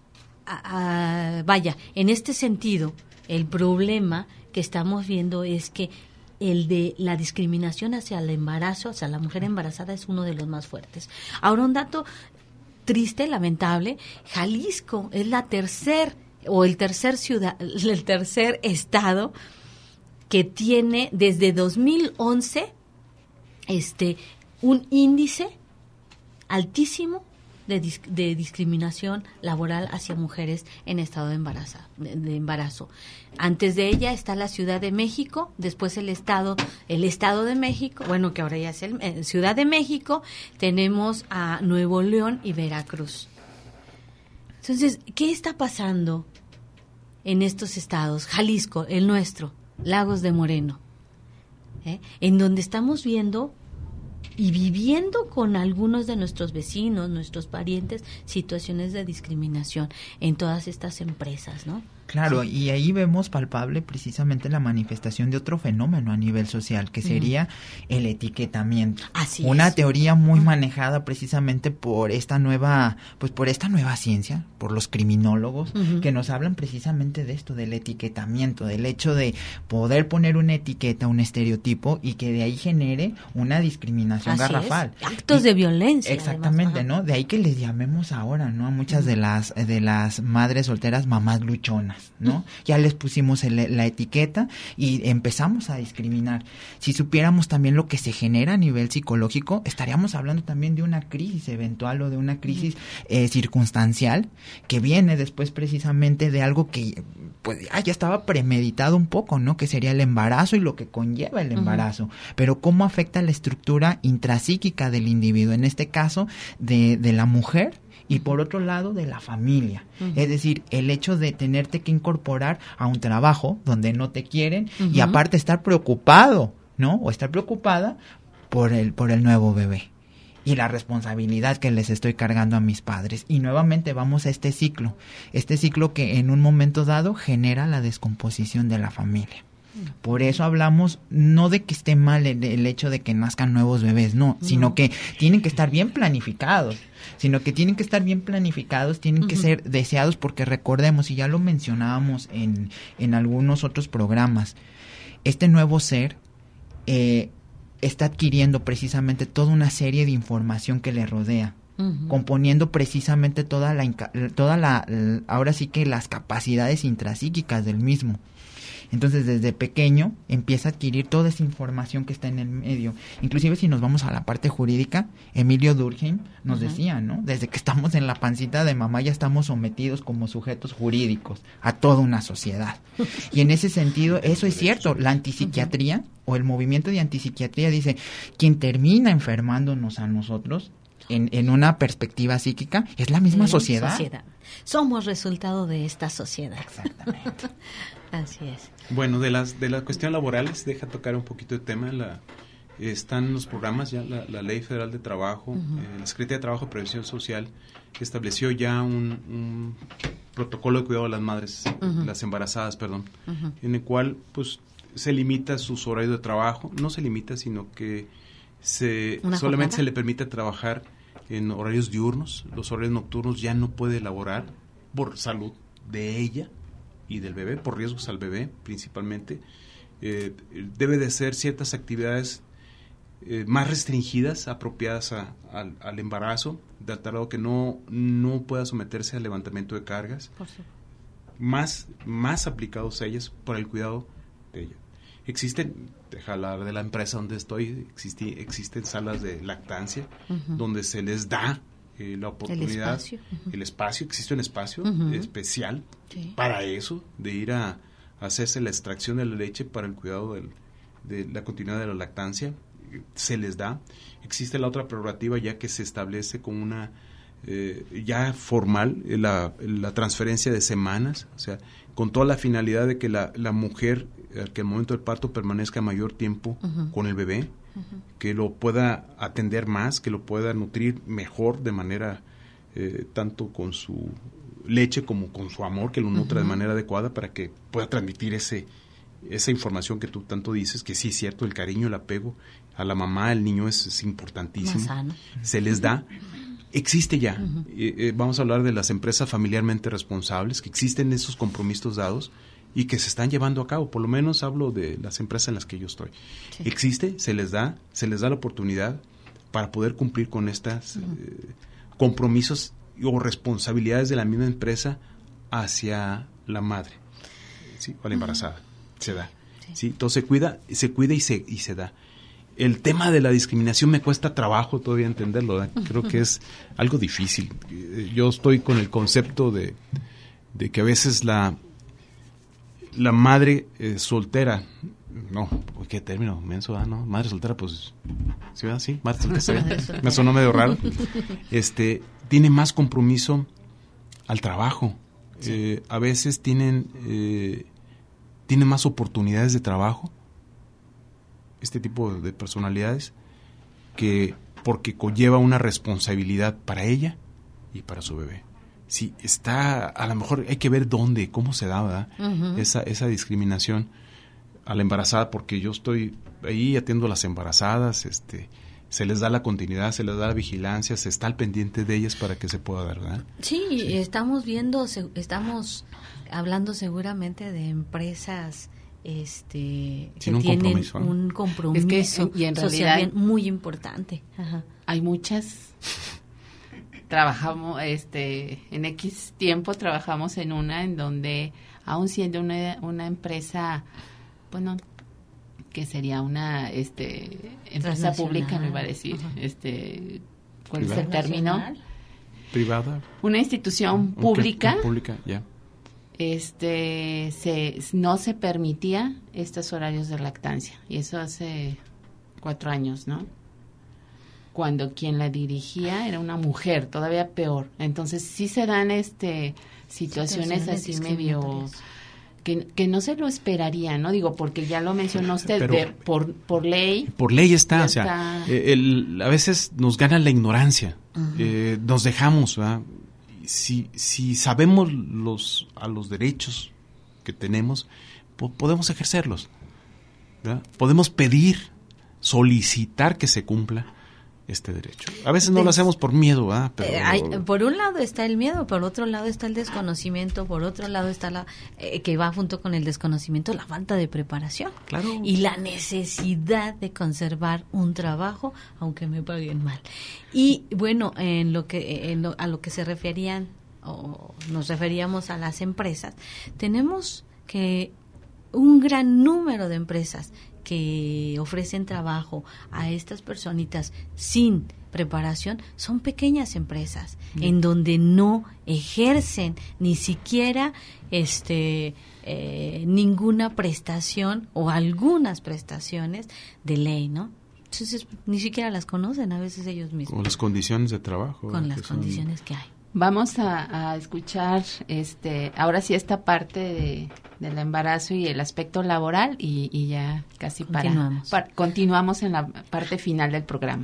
a, a, vaya, en este sentido, el problema que estamos viendo es que el de la discriminación hacia el embarazo, hacia la mujer embarazada, es uno de los más fuertes. Ahora, un dato triste, lamentable: Jalisco es la tercer o el tercer ciudad, el tercer estado que tiene desde dos mil once este un índice altísimo de, dis- de discriminación laboral hacia mujeres en estado de embarazo, de, de embarazo. Antes de ella está la Ciudad de México, después el estado, el Estado de México, bueno, que ahora ya es el eh, Ciudad de México, tenemos a Nuevo León y Veracruz. Entonces, ¿qué está pasando en estos estados? Jalisco, el nuestro, Lagos de Moreno, ¿eh? En donde estamos viendo y viviendo con algunos de nuestros vecinos, nuestros parientes, situaciones de discriminación en todas estas empresas, ¿no? Claro, Sí. y ahí vemos palpable precisamente la manifestación de otro fenómeno a nivel social, que sería mm. el etiquetamiento. Así Una es. teoría muy manejada precisamente por esta nueva, pues por esta nueva ciencia, por los criminólogos, uh-huh. que nos hablan precisamente de esto, del etiquetamiento, del hecho de poder poner una etiqueta, un estereotipo, y que de ahí genere una discriminación Así garrafal. Es. Actos y, de violencia. Exactamente, además, ¿no? De ahí que les llamemos ahora, ¿no? A muchas uh-huh. de las de las madres solteras, mamás luchonas, ¿no? Ya les pusimos el, la etiqueta y empezamos a discriminar. Si supiéramos también lo que se genera a nivel psicológico, estaríamos hablando también de una crisis eventual o de una crisis eh, circunstancial que viene después precisamente de algo que pues ah, ya estaba premeditado un poco, ¿no? Que sería el embarazo y lo que conlleva el embarazo. Uh-huh. Pero cómo afecta la estructura intrapsíquica del individuo, en este caso de, de la mujer, y por otro lado de la familia. Uh-huh. Es decir, el hecho de tenerte que incorporar a un trabajo donde no te quieren uh-huh. y aparte estar preocupado, ¿no? O estar preocupada por el por el nuevo bebé y la responsabilidad que les estoy cargando a mis padres. Y nuevamente vamos a este ciclo, este ciclo que en un momento dado genera la descomposición de la familia. Por eso hablamos no de que esté mal el, el hecho de que nazcan nuevos bebés, no, no, sino que tienen que estar bien planificados, sino que tienen que estar bien planificados, tienen uh-huh. que ser deseados, porque recordemos, y ya lo mencionábamos en, en algunos otros programas, este nuevo ser eh, está adquiriendo precisamente toda una serie de información que le rodea, uh-huh. componiendo precisamente toda la, toda la, ahora sí que las capacidades intrapsíquicas del mismo. Entonces, desde pequeño empieza a adquirir toda esa información que está en el medio. Inclusive, si nos vamos a la parte jurídica, Emilio Durkheim nos uh-huh. decía, ¿no? Desde que estamos en la pancita de mamá ya estamos sometidos como sujetos jurídicos a toda una sociedad. Y en ese sentido, eso es cierto. La antipsiquiatría uh-huh. o el movimiento de antipsiquiatría dice, quien termina enfermándonos a nosotros en, en una perspectiva psíquica es la misma sociedad. sociedad. Somos resultado de esta sociedad. Exactamente. Así es. Bueno, de las de las cuestiones laborales, deja tocar un poquito de tema. La, están los programas ya, la, la Ley Federal de Trabajo, uh-huh. eh, la Secretaría de Trabajo y Previsión Social estableció ya un, un protocolo de cuidado de las madres, uh-huh. las embarazadas, perdón, uh-huh. en el cual pues se limita sus horarios de trabajo, no se limita, sino que se solamente jornada? se le permite trabajar en horarios diurnos, los horarios nocturnos ya no puede elaborar por salud de ella y del bebé, por riesgos al bebé principalmente. Eh, debe de hacer ciertas actividades eh, más restringidas, apropiadas a, a, al embarazo, de tal modo que no, no pueda someterse al levantamiento de cargas, más, más aplicados a ellas por el cuidado de ella. Existen, deja hablar de la empresa donde estoy, existe, existen salas de lactancia, uh-huh. donde se les da Eh, la oportunidad, el espacio, uh-huh. el espacio existe un espacio uh-huh. especial sí. para eso, de ir a, a hacerse la extracción de la leche para el cuidado del, de la continuidad de la lactancia, se les da. Existe la otra prerrogativa ya que se establece como una eh, ya formal eh, la, la transferencia de semanas, o sea, con toda la finalidad de que la, la mujer eh, que al momento del parto permanezca mayor tiempo uh-huh. con el bebé, uh-huh. que lo pueda atender más, que lo pueda nutrir mejor de manera eh, tanto con su leche como con su amor, que lo nutra uh-huh. de manera adecuada para que pueda transmitir ese esa información que tú tanto dices, que sí es cierto, el cariño, el apego a la mamá, al niño es, es importantísimo, se les da, existe ya, uh-huh. eh, eh, vamos a hablar de las empresas familiarmente responsables, que existen esos compromisos dados y que se están llevando a cabo, por lo menos hablo de las empresas en las que yo estoy. Sí. Existe, se les da, se les da la oportunidad para poder cumplir con estos uh-huh. eh, compromisos o responsabilidades de la misma empresa hacia la madre, ¿sí? O la embarazada, uh-huh. se da. Sí. ¿Sí? Entonces se cuida, se cuida y se, y se da. El tema de la discriminación me cuesta trabajo todavía entenderlo, ¿verdad? Creo que es algo difícil. Yo estoy con el concepto de, de que a veces la la madre eh, soltera, no, ¿qué término? Menso, ah, no, madre soltera, pues, ¿sí, verdad? Sí, madre soltera, ¿sí, verdad? Me sonó medio raro. Este, tiene más compromiso al trabajo. Sí. Eh, a veces tienen, eh, tienen más oportunidades de trabajo, este tipo de personalidades, que porque conlleva una responsabilidad para ella y para su bebé. Sí, está, a lo mejor hay que ver dónde, cómo se da, ¿verdad? Uh-huh. Esa, esa discriminación a la embarazada, porque yo estoy ahí atiendo a las embarazadas, este, se les da la continuidad, se les da la vigilancia, se está al pendiente de ellas para que se pueda dar, ¿verdad? Sí, sí. estamos viendo, estamos hablando seguramente de empresas este que un tienen compromiso, ¿no? un compromiso es que, y en social realidad muy importante. Ajá. Hay muchas. Trabajamos, este, en X tiempo trabajamos en una en donde, aún siendo una, una empresa, bueno, que sería una, este, empresa pública, me iba a decir, uh-huh. este, ¿cuál es el término? Privada. Una institución pública. Okay. Pública, ya. Yeah. Este, se, no se permitía estos horarios de lactancia, y eso hace cuatro años, ¿no? Cuando quien la dirigía era una mujer, todavía peor. Entonces sí se dan este situaciones, situaciones así medio que, que no se lo esperaría, ¿no? Digo, porque ya lo mencionó usted, Pero, de, por por ley. Por ley está, o sea, está... El, a veces nos gana la ignorancia, uh-huh. eh, nos dejamos, ¿verdad? Si, si sabemos los a los derechos que tenemos, po- podemos ejercerlos, ¿verdad? Podemos pedir, solicitar que se cumpla. este derecho. A veces no lo hacemos por miedo, ¿ah? Pero... Eh, hay, por un lado está el miedo, por otro lado está el desconocimiento, por otro lado está la eh, que va junto con el desconocimiento la falta de preparación. Claro. Y la necesidad de conservar un trabajo aunque me paguen mal. Y bueno, en lo que en lo, a lo que se referían o nos referíamos a las empresas, tenemos que un gran número de empresas que ofrecen trabajo a estas personitas sin preparación son pequeñas empresas mm. en donde no ejercen ni siquiera este eh, ninguna prestación o algunas prestaciones de ley, ¿no? Entonces ni siquiera las conocen a veces ellos mismos. Con las condiciones de trabajo. Con las condiciones son... que hay. Vamos a, a escuchar este ahora sí esta parte de, del embarazo y el aspecto laboral y, y ya casi para continuamos. para continuamos en la parte final del programa.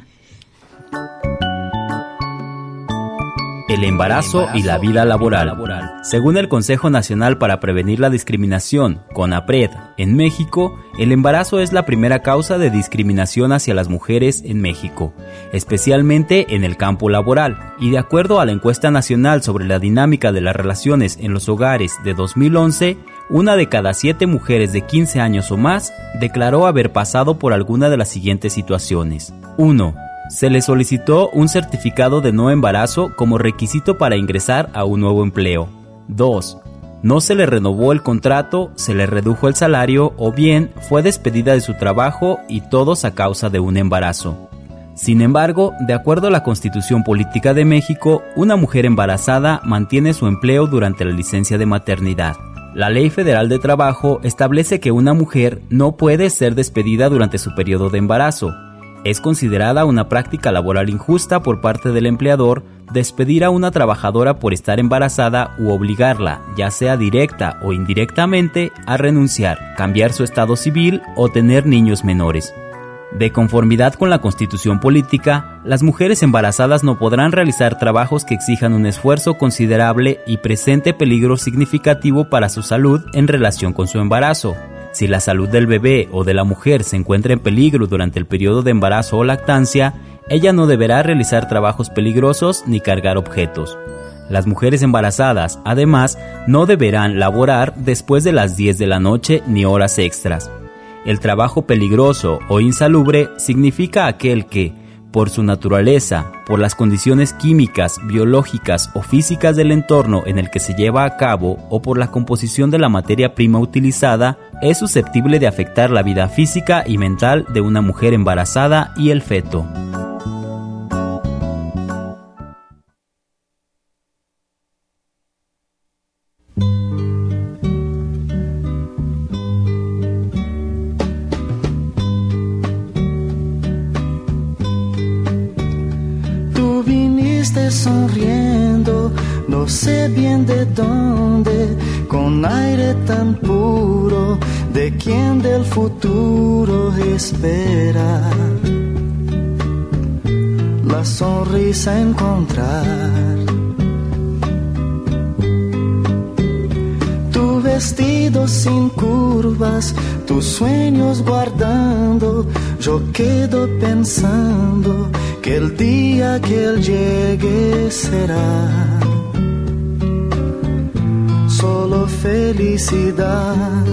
El embarazo y la vida laboral. Según el Consejo Nacional para Prevenir la Discriminación, CONAPRED, en México, el embarazo es la primera causa de discriminación hacia las mujeres en México, especialmente en el campo laboral. Y de acuerdo a la encuesta nacional sobre la dinámica de las relaciones en los hogares de dos mil once, una de cada siete mujeres de quince años o más declaró haber pasado por alguna de las siguientes situaciones. uno. Se le solicitó un certificado de no embarazo como requisito para ingresar a un nuevo empleo. dos. No se le renovó el contrato, se le redujo el salario o bien fue despedida de su trabajo y todos a causa de un embarazo. Sin embargo, de acuerdo a la Constitución Política de México, una mujer embarazada mantiene su empleo durante la licencia de maternidad. La Ley Federal de Trabajo establece que una mujer no puede ser despedida durante su periodo de embarazo. Es considerada una práctica laboral injusta por parte del empleador despedir a una trabajadora por estar embarazada u obligarla, ya sea directa o indirectamente, a renunciar, cambiar su estado civil o tener niños menores. De conformidad con la Constitución Política, las mujeres embarazadas no podrán realizar trabajos que exijan un esfuerzo considerable y presente peligro significativo para su salud en relación con su embarazo. Si la salud del bebé o de la mujer se encuentra en peligro durante el periodo de embarazo o lactancia, ella no deberá realizar trabajos peligrosos ni cargar objetos. Las mujeres embarazadas, además, no deberán laborar después de las diez de la noche ni horas extras. El trabajo peligroso o insalubre significa aquel que, por su naturaleza, por las condiciones químicas, biológicas o físicas del entorno en el que se lleva a cabo o por la composición de la materia prima utilizada, es susceptible de afectar la vida física y mental de una mujer embarazada y el feto. Sonriendo, no sé bien de dónde, con aire tan puro, de quien del futuro espera la sonrisa encontrar. Tu vestido sin curvas, tus sueños guardando, yo quedo pensando que el día que él llegue será solo felicidad.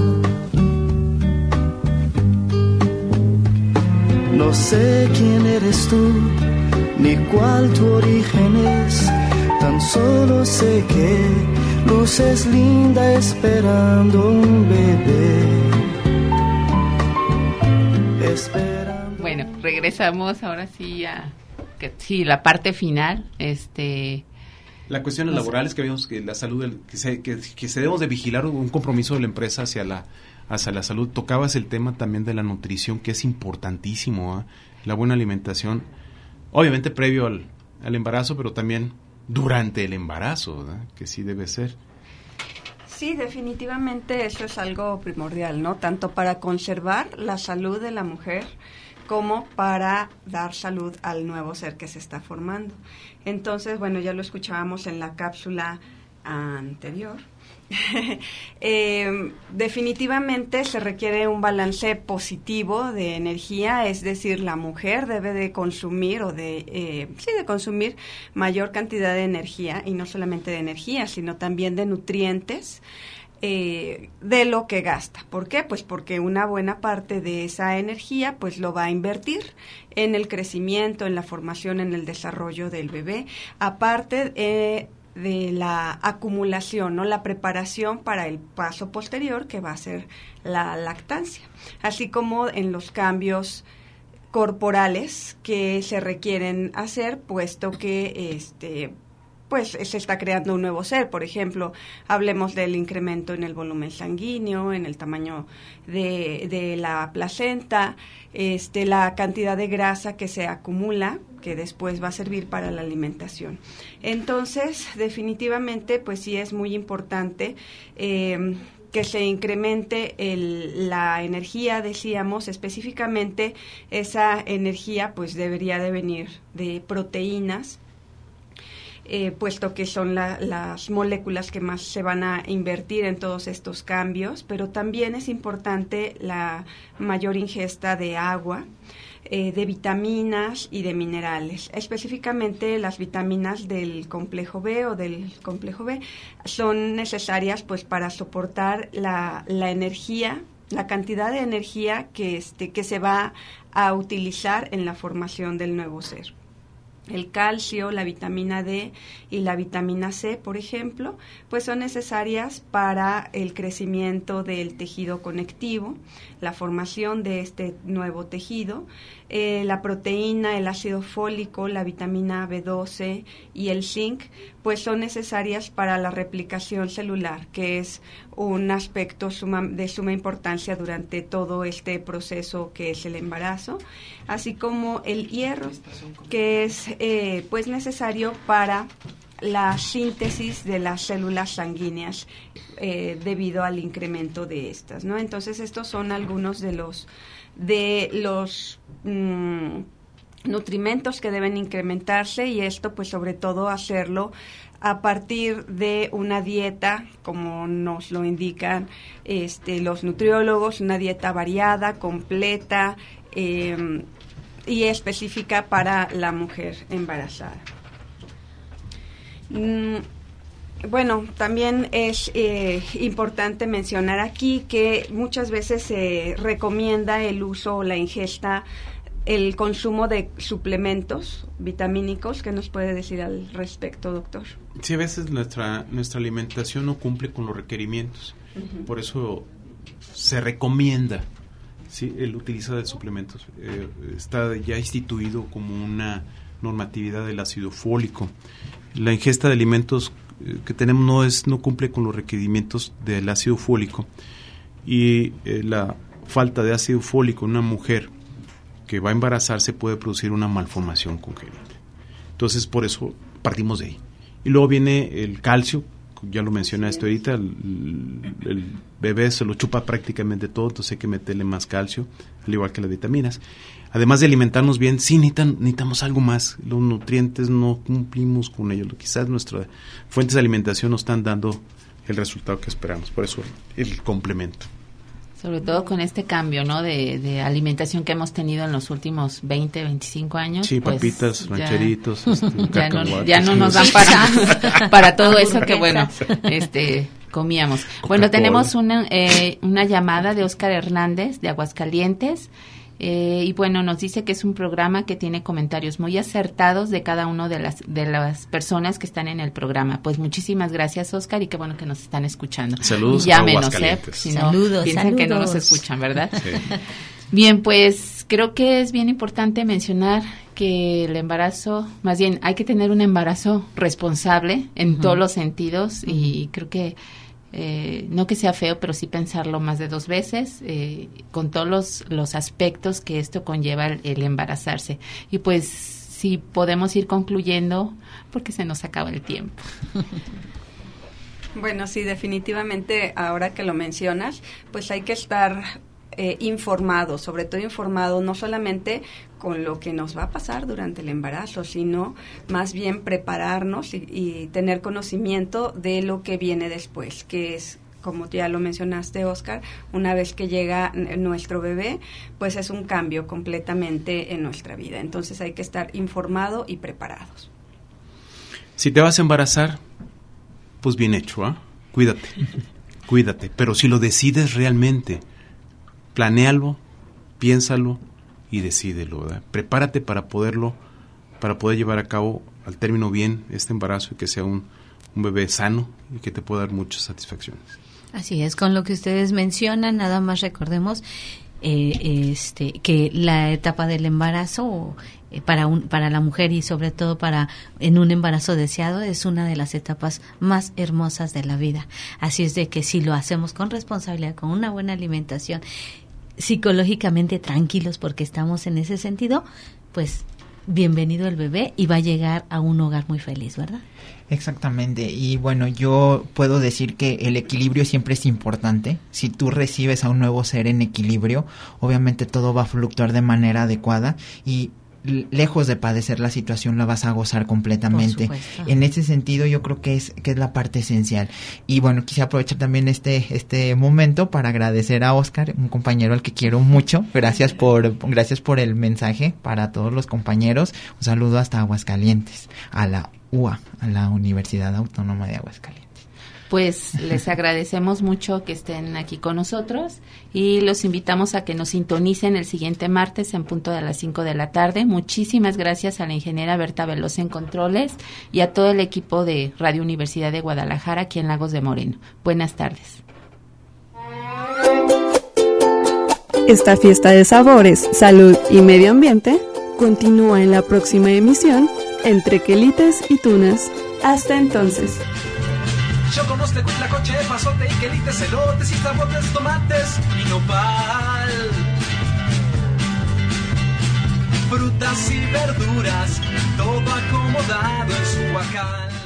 No sé quién eres tú, ni cuál tu origen es, tan solo sé que luces linda esperando un bebé. Esperando. Bueno, regresamos ahora sí a que, sí, la parte final, este la cuestión no laboral es que vemos que la salud del, que se que, que se debemos de vigilar un compromiso de la empresa hacia la hacia la salud. Tocabas el tema también de la nutrición, que es importantísimo, ¿eh? La buena alimentación, obviamente previo al, al embarazo, pero también durante el embarazo, ¿verdad? Que sí debe ser. Sí, definitivamente eso es algo primordial, ¿no? Tanto para conservar la salud de la mujer como para dar salud al nuevo ser que se está formando. Entonces, bueno, ya lo escuchábamos en la cápsula anterior, eh, definitivamente se requiere un balance positivo de energía, es decir, la mujer debe de consumir o de, eh, sí, de consumir mayor cantidad de energía, y no solamente de energía, sino también de nutrientes, eh, de lo que gasta. ¿Por qué? Pues porque una buena parte de esa energía pues lo va a invertir en el crecimiento, en la formación, en el desarrollo del bebé, aparte eh, de la acumulación, ¿no? La preparación para el paso posterior, que va a ser la lactancia, así como en los cambios corporales que se requieren hacer, puesto que este pues se está creando un nuevo ser. Por ejemplo, hablemos del incremento en el volumen sanguíneo, en el tamaño de, de la placenta, este, la cantidad de grasa que se acumula, que después va a servir para la alimentación. Entonces, definitivamente, pues sí es muy importante eh, que se incremente el, la energía, decíamos, específicamente esa energía pues debería de venir de proteínas, Eh, puesto que son la, las moléculas que más se van a invertir en todos estos cambios, pero también es importante la mayor ingesta de agua, eh, de vitaminas y de minerales. Específicamente las vitaminas del complejo B o del complejo B son necesarias pues para soportar la, la energía, la cantidad de energía que, este, que se va a utilizar en la formación del nuevo ser. El calcio, la vitamina D y la vitamina C, por ejemplo, pues son necesarias para el crecimiento del tejido conectivo, la formación de este nuevo tejido. Eh, la proteína, el ácido fólico, la vitamina B doce y el zinc, pues son necesarias para la replicación celular, que es un aspecto suma, de suma importancia durante todo este proceso que es el embarazo, así como el hierro, que es eh, pues necesario para la síntesis de las células sanguíneas eh, debido al incremento de estas, ¿no? Entonces estos son algunos de los de los mmm, nutrimentos que deben incrementarse, y esto pues sobre todo hacerlo a partir de una dieta, como nos lo indican este, los nutriólogos, una dieta variada, completa eh, y específica para la mujer embarazada. Mm, bueno, también es eh, importante mencionar aquí que muchas veces se recomienda el uso o la ingesta, el consumo de suplementos vitamínicos. ¿Qué nos puede decir al respecto, doctor? Sí, a veces nuestra nuestra alimentación no cumple con los requerimientos. Uh-huh. Por eso se recomienda, sí, el utilizar de suplementos. Eh, está ya instituido como una normatividad del ácido fólico. La ingesta de alimentos eh, que tenemos no es no cumple con los requerimientos del ácido fólico, y eh, la falta de ácido fólico en una mujer que va a embarazarse puede producir una malformación congénita. Entonces, por eso partimos de ahí. Y luego viene el calcio, ya lo mencionaste ahorita, el, el bebé se lo chupa prácticamente todo, entonces hay que meterle más calcio, al igual que las vitaminas. Además de alimentarnos bien, sí necesitan, necesitamos algo más. Los nutrientes no cumplimos con ellos. Quizás nuestras fuentes de alimentación no están dando el resultado que esperamos. Por eso el complemento. Sobre todo con este cambio, ¿no? De, de alimentación que hemos tenido en los últimos veinte, veinticinco años. Sí, pues papitas, ya, rancheritos, este, ya, no, ya no nos dan para, para todo eso que, bueno, este comíamos. Coca-Cola. Bueno, tenemos una, eh, una llamada de Óscar Hernández, de Aguascalientes. Eh, y bueno, nos dice que es un programa que tiene comentarios muy acertados de cada una de las de las personas que están en el programa. Pues muchísimas gracias, Óscar, y qué bueno que nos están escuchando. Saludos. Y llámenos, ¿eh? Si no, saludos, piensan saludos. que no nos escuchan, ¿verdad? Sí. Bien, pues creo que es bien importante mencionar que el embarazo, más bien hay que tener un embarazo responsable en uh-huh. todos los sentidos, uh-huh. y creo que Eh, no que sea feo, pero sí pensarlo más de dos veces, eh, con todos los, los aspectos que esto conlleva el, el embarazarse. Y pues si podemos ir concluyendo, porque se nos acaba el tiempo. Bueno, sí, definitivamente, ahora que lo mencionas, pues hay que estar eh, informado, sobre todo informado no solamente con lo que nos va a pasar durante el embarazo, sino más bien prepararnos y, y tener conocimiento de lo que viene después, que es, como ya lo mencionaste, Oscar, una vez que llega nuestro bebé, pues es un cambio completamente en nuestra vida. Entonces hay que estar informado y preparados. Si te vas a embarazar, pues bien hecho, ¿ah? ¿eh? Cuídate, cuídate. Pero si lo decides realmente, planéalo, piénsalo y decídelo, ¿verdad? Prepárate para poderlo, para poder llevar a cabo al término bien este embarazo y que sea un, un bebé sano y que te pueda dar muchas satisfacciones. Así es, con lo que ustedes mencionan, nada más recordemos eh, este que la etapa del embarazo eh, para un para la mujer y sobre todo para en un embarazo deseado es una de las etapas más hermosas de la vida. Así es de que si lo hacemos con responsabilidad, con una buena alimentación, psicológicamente tranquilos porque estamos en ese sentido, pues bienvenido el bebé y va a llegar a un hogar muy feliz, ¿verdad? Exactamente, y bueno, yo puedo decir que el equilibrio siempre es importante. Si tú recibes a un nuevo ser en equilibrio, obviamente todo va a fluctuar de manera adecuada y lejos de padecer la situación la vas a gozar completamente. En ese sentido yo creo que es que es la parte esencial. Y bueno, quise aprovechar también este este momento para agradecer a Oscar, un compañero al que quiero mucho. Gracias por gracias por el mensaje para todos los compañeros. Un saludo hasta Aguascalientes, a la U A, a la Universidad Autónoma de Aguascalientes. Pues les agradecemos mucho que estén aquí con nosotros y los invitamos a que nos sintonicen el siguiente martes en punto de las cinco de la tarde. Muchísimas gracias a la ingeniera Berta Veloz en Controles y a todo el equipo de Radio Universidad de Guadalajara aquí en Lagos de Moreno. Buenas tardes. Esta fiesta de sabores, salud y medio ambiente continúa en la próxima emisión Entre Quelites y Tunas. Hasta entonces. Choconostle, huitlacoche, pasote y quelites, elotes y zapotes, tomates y nopal. Frutas y verduras, todo acomodado en su huacal.